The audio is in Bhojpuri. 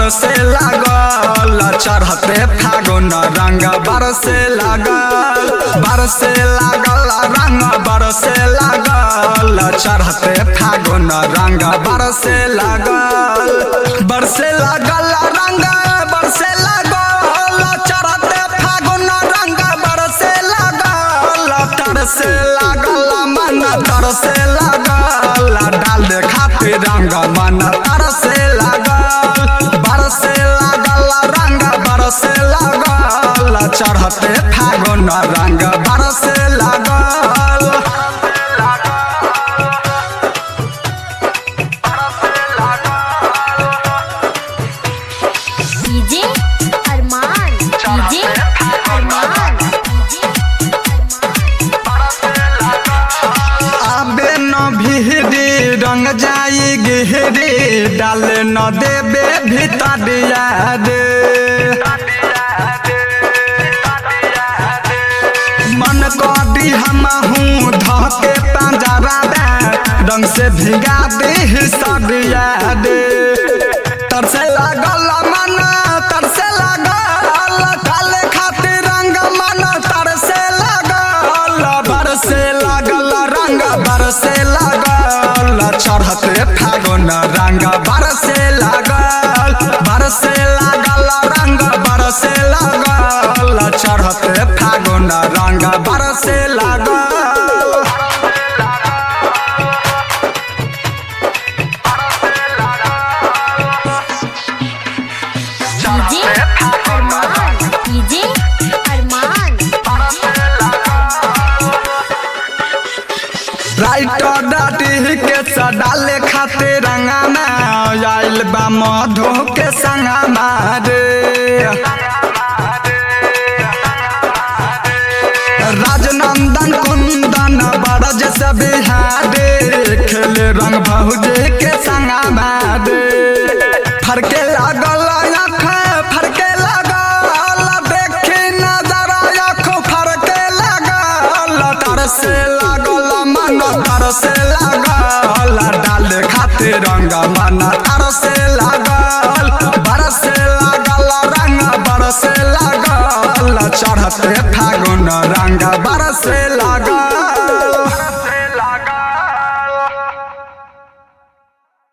बरसे लागल चढ़ते फागुन रंग बरसे लागल रंग बरसे लागल चढ़ते फागुन रंग बरसे लागल रंग बरसे लागल चढ़ते फागुन रंग बरसे लागल तरसे लागल मन तरसे लागल डाल खातिर रंग मन तरसे लागल बरसे लागल रंग बरसे लागल चढ़ते फागुन रंग बरसे लागल डीजे अरमान आबे न भिहरी रंग जाई गिहरी डाल न देबे भितरिया रे मन करी हमहू धके पंजरा दे रंग से भिगा दे सरिया रे तरसे लागल मन तरसे लागल काले खातिर रंग मन तरसे लागल बरसे लागल रंग बरसे लागल चढ़ते फागुन रंग बरसे लागल रंग बरसे लागल चढ़ते फागुन रंग बरसे लागल डीजे अरमान राइटर डाटी के सडाले खातिर रंगाना आइल बा मधु के संगमा रे राजनंदन कुंदन बरज से बिहारे खेले रंग भौजे के संगमा रे फरके लागल आँख फरके लागल देखी नजर आँख फरके लागल तरसे लागल मन तरसे लागल डाल खातिर रंग मन तरसे लागल बरसे लागल रंग बरसे लागल चढ़ते फागुन रंग बरसे